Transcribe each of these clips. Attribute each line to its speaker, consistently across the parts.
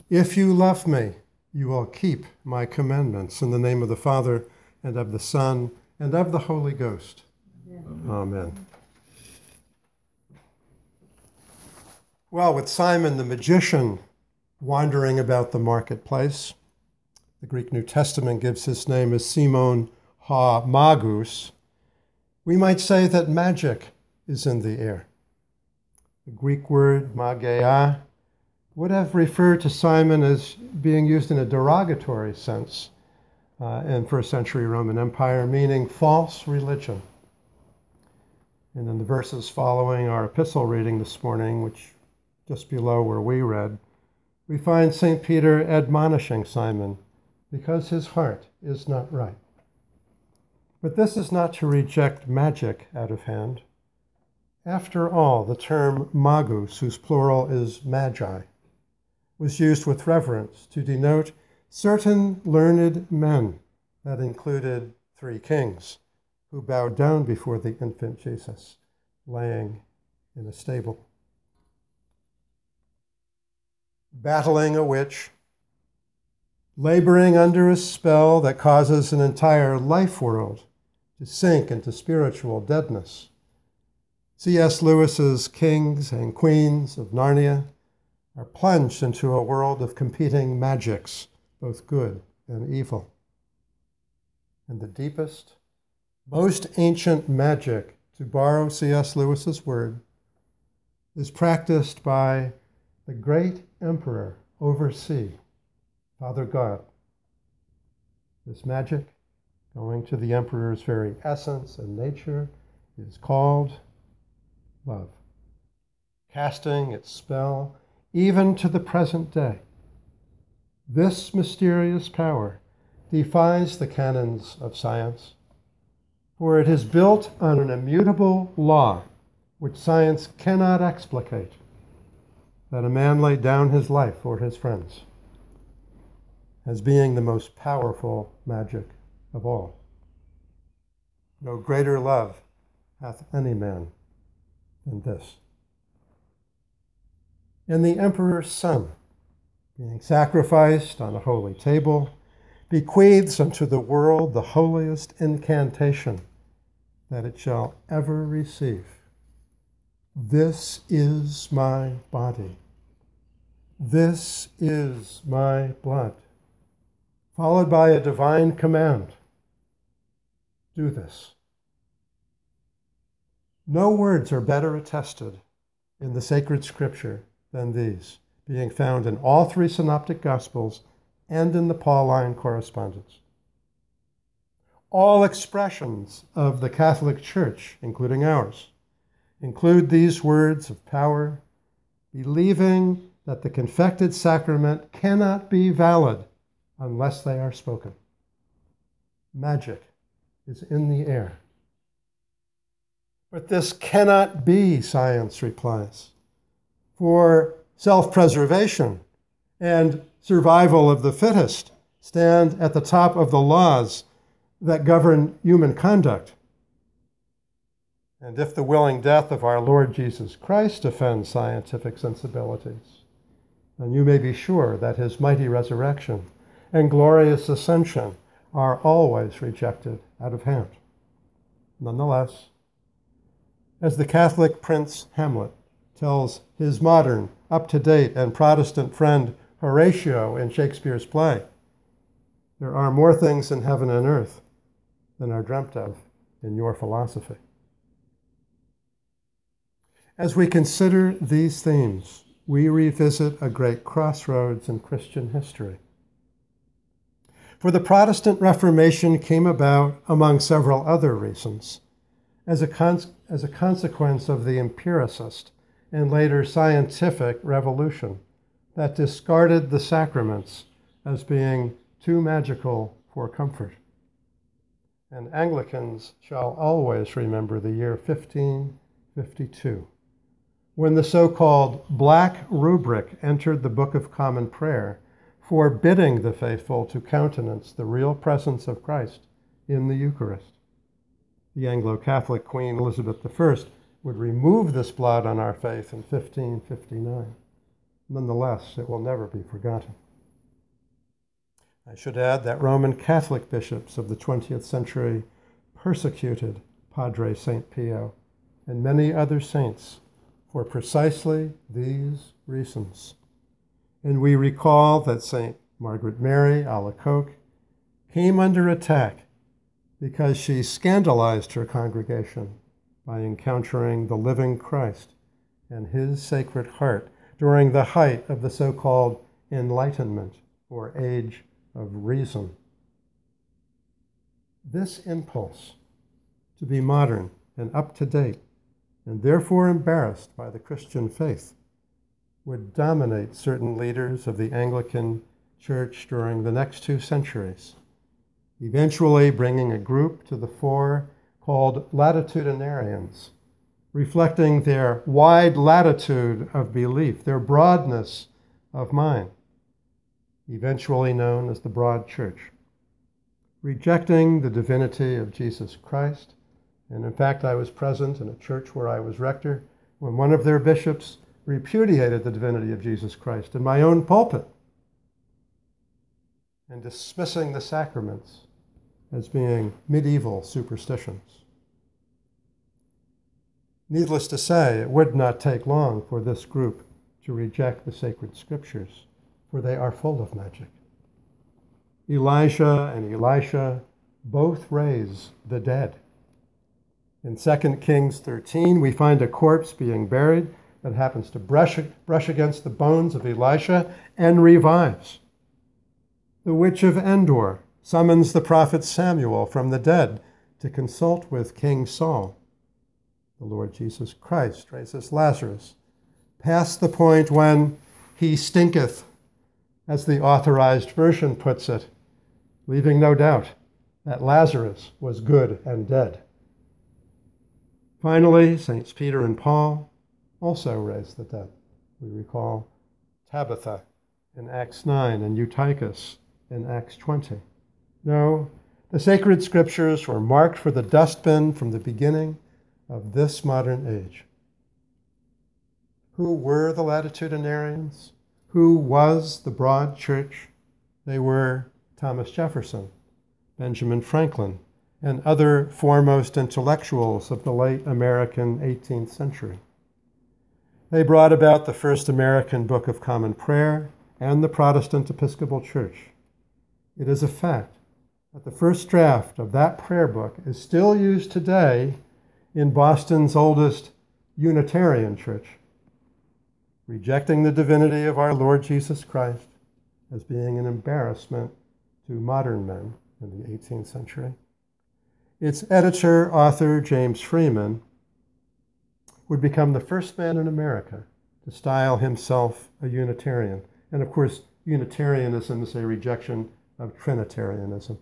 Speaker 1: If you love me, you will keep my commandments. In the name of the Father, and of the Son, and of the Holy Ghost. Amen. Well, with Simon the magician wandering about the marketplace, the Greek New Testament gives his name as Simon ha Magus, we might say that magic is in the air. The Greek word mageia would have referred to Simon as being used in a derogatory sense in first century Roman Empire, meaning false religion. And in the verses following our epistle reading this morning, which just below where we read, we find St. Peter admonishing Simon because his heart is not right. But this is not to reject magic out of hand. After all, the term magus, whose plural is magi, was used with reverence to denote certain learned men that included 3 kings who bowed down before the infant Jesus laying in a stable. Battling a witch, laboring under a spell that causes an entire life world to sink into spiritual deadness. C.S. Lewis's Kings and Queens of Narnia are plunged into a world of competing magics, both good and evil. And the deepest, most ancient magic, to borrow C.S. Lewis's word, is practiced by the great emperor over sea, Father God. This magic, going to the emperor's very essence and nature, is called love, casting its spell even to the present day. This mysterious power defies the canons of science, for it is built on an immutable law which science cannot explicate, that a man laid down his life for his friends, as being the most powerful magic of all. No greater love hath any man than this. And the emperor's son, being sacrificed on a holy table, bequeaths unto the world the holiest incantation that it shall ever receive. This is my body. This is my blood. Followed by a divine command. Do this. No words are better attested in the sacred scripture than these, being found in all 3 synoptic gospels and in the Pauline correspondence. All expressions of the Catholic Church, including ours, include these words of power, believing that the confected sacrament cannot be valid unless they are spoken. Magic is in the air. But this cannot be, science replies. For self-preservation and survival of the fittest stand at the top of the laws that govern human conduct. And if the willing death of our Lord Jesus Christ offends scientific sensibilities, then you may be sure that his mighty resurrection and glorious ascension are always rejected out of hand. Nonetheless, as the Catholic Prince Hamlet tells his modern, up-to-date, and Protestant friend Horatio in Shakespeare's play, there are more things in heaven and earth than are dreamt of in your philosophy. As we consider these themes, we revisit a great crossroads in Christian history. For the Protestant Reformation came about, among several other reasons, as a consequence of the empiricist and later scientific revolution that discarded the sacraments as being too magical for comfort. And Anglicans shall always remember the year 1552, when the so-called Black Rubric entered the Book of Common Prayer, forbidding the faithful to countenance the real presence of Christ in the Eucharist. The Anglo-Catholic Queen Elizabeth I would remove this blot on our faith in 1559. Nonetheless, it will never be forgotten. I should add that Roman Catholic bishops of the 20th century persecuted Padre St. Pio and many other saints for precisely these reasons. And we recall that St. Margaret Mary Alacoque came under attack because she scandalized her congregation by encountering the living Christ and his Sacred Heart during the height of the so-called Enlightenment, or Age of Reason. This impulse to be modern and up-to-date, and therefore embarrassed by the Christian faith, would dominate certain leaders of the Anglican Church during the next 2 centuries, eventually bringing a group to the fore called latitudinarians, reflecting their wide latitude of belief, their broadness of mind, eventually known as the Broad Church, rejecting the divinity of Jesus Christ. And in fact, I was present in a church where I was rector when one of their bishops repudiated the divinity of Jesus Christ in my own pulpit and dismissing the sacraments as being medieval superstitions. Needless to say, it would not take long for this group to reject the sacred scriptures, for they are full of magic. Elijah and Elisha both raise the dead. In 2 Kings 13, we find a corpse being buried that happens to brush against the bones of Elisha and revives. The witch of Endor summons the prophet Samuel from the dead to consult with King Saul. The Lord Jesus Christ raises Lazarus past the point when he stinketh, as the Authorized Version puts it, leaving no doubt that Lazarus was good and dead. Finally, Saints Peter and Paul also raised the dead. We recall Tabitha in Acts 9 and Eutychus in Acts 20. No, the sacred scriptures were marked for the dustbin from the beginning of this modern age. Who were the latitudinarians? Who was the Broad Church? They were Thomas Jefferson, Benjamin Franklin, and other foremost intellectuals of the late American 18th century. They brought about the first American Book of Common Prayer and the Protestant Episcopal Church. It is a fact that the first draft of that prayer book is still used today in Boston's oldest Unitarian church, rejecting the divinity of our Lord Jesus Christ as being an embarrassment to modern men in the 18th century. Its editor, author James Freeman, would become the first man in America to style himself a Unitarian. And of course, Unitarianism is a rejection of Trinitarianism.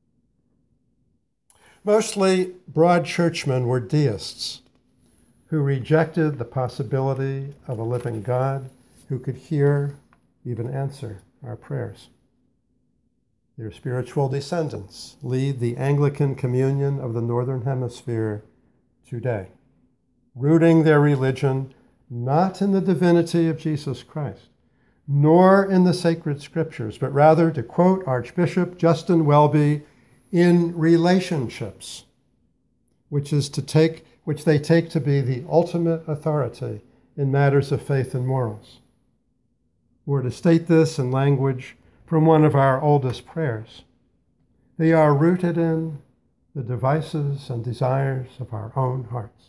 Speaker 1: Mostly broad churchmen were deists who rejected the possibility of a living God who could hear, even answer, our prayers. Their spiritual descendants lead the Anglican Communion of the Northern Hemisphere today, rooting their religion not in the divinity of Jesus Christ, nor in the sacred scriptures, but rather, to quote Archbishop Justin Welby, in relationships, which they take to be the ultimate authority in matters of faith and morals. Or to state this in language from one of our oldest prayers, they are rooted in the devices and desires of our own hearts.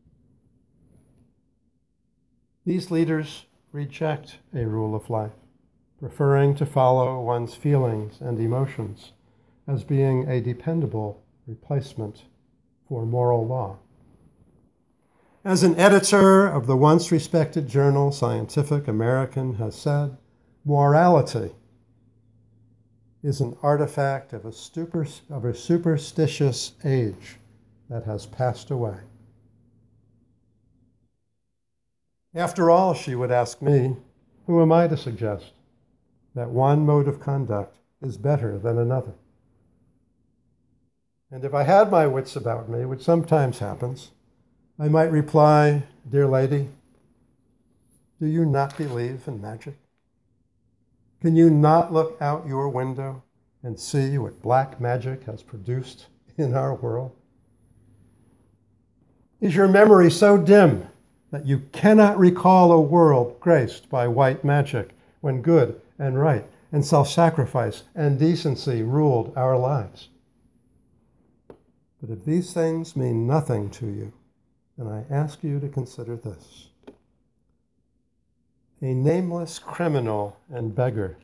Speaker 1: These leaders reject a rule of life, preferring to follow one's feelings and emotions as being a dependable replacement for moral law. As an editor of the once respected journal Scientific American has said, morality is an artifact of a superstitious age that has passed away. After all, she would ask me, who am I to suggest that one mode of conduct is better than another? And if I had my wits about me, which sometimes happens, I might reply, dear lady, Do you not believe in magic? Can you not look out your window and see what black magic has produced in our world? Is your memory so dim that you cannot recall a world graced by white magic when good and right and self-sacrifice and decency ruled our lives? But if these things mean nothing to you, then I ask you to consider this. A nameless criminal and beggar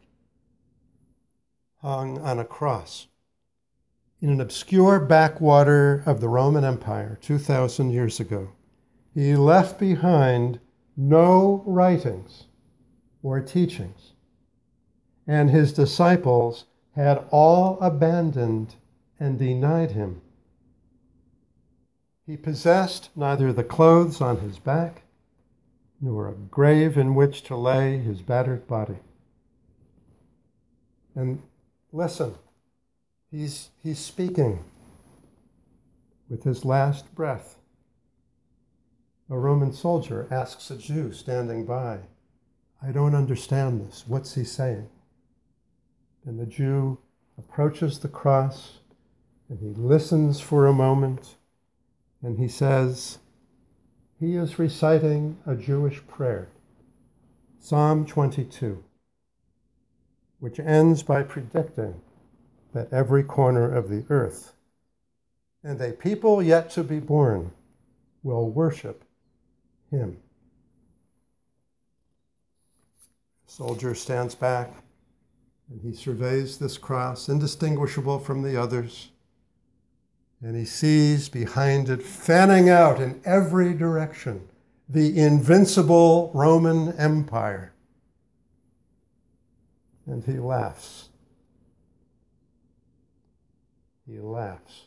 Speaker 1: hung on a cross in an obscure backwater of the Roman Empire 2,000 years ago. He left behind no writings or teachings, and his disciples had all abandoned and denied him. He possessed neither the clothes on his back nor a grave in which to lay his battered body. And listen, he's speaking with his last breath. A Roman soldier asks a Jew standing by, "I don't understand this. What's he saying?" And the Jew approaches the cross and he listens for a moment and he says, he is reciting a Jewish prayer, Psalm 22, which ends by predicting that every corner of the earth and a people yet to be born will worship him. The soldier stands back and he surveys this cross, indistinguishable from the others, and he sees behind it, fanning out in every direction, the invincible Roman Empire. And he laughs. He laughs.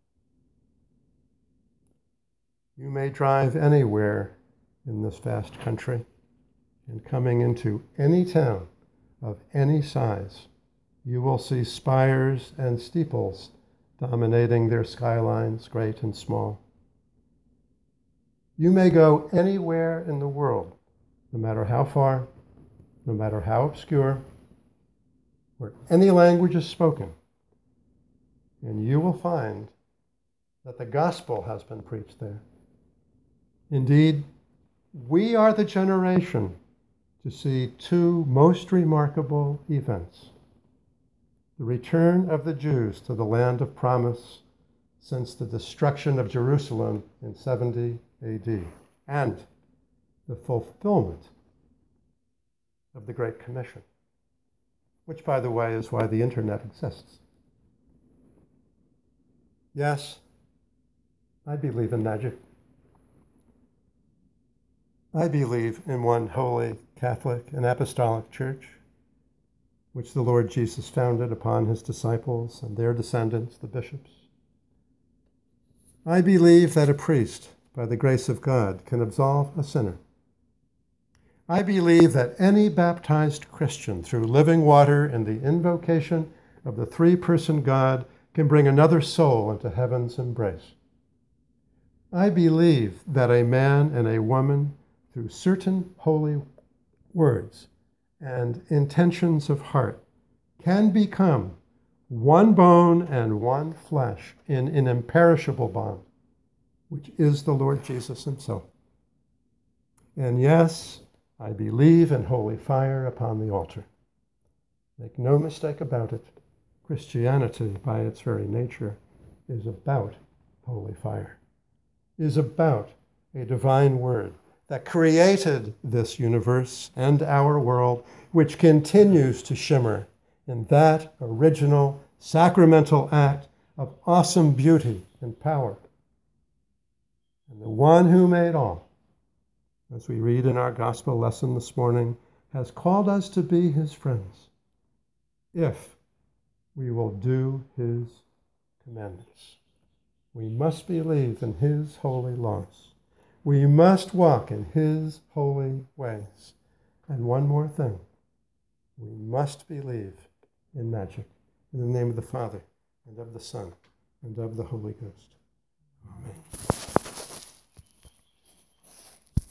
Speaker 1: You may drive anywhere in this vast country, and coming into any town of any size, you will see spires and steeples dominating their skylines, great and small. You may go anywhere in the world, no matter how far, no matter how obscure, where any language is spoken, and you will find that the gospel has been preached there. Indeed, we are the generation to see two most remarkable events: the return of the Jews to the land of promise since the destruction of Jerusalem in 70 AD, and the fulfillment of the Great Commission, which, by the way, is why the internet exists. Yes, I believe in magic. I believe in one holy, Catholic, and Apostolic Church, which the Lord Jesus founded upon his disciples and their descendants, the bishops. I believe that a priest, by the grace of God, can absolve a sinner. I believe that any baptized Christian, through living water and the invocation of the three-person God, can bring another soul into heaven's embrace. I believe that a man and a woman, through certain holy words and intentions of heart, can become one bone and one flesh in an imperishable bond, which is the Lord Jesus himself. And yes, I believe in holy fire upon the altar. Make no mistake about it, Christianity, by its very nature, is about holy fire, is about a divine word that created this universe and our world, which continues to shimmer in that original sacramental act of awesome beauty and power. And the one who made all, as we read in our gospel lesson this morning, has called us to be his friends, if we will do his commandments. We must believe in his holy laws. We must walk in his holy ways. And one more thing, we must believe in magic. In the name of the Father, and of the Son, and of the Holy Ghost. Amen.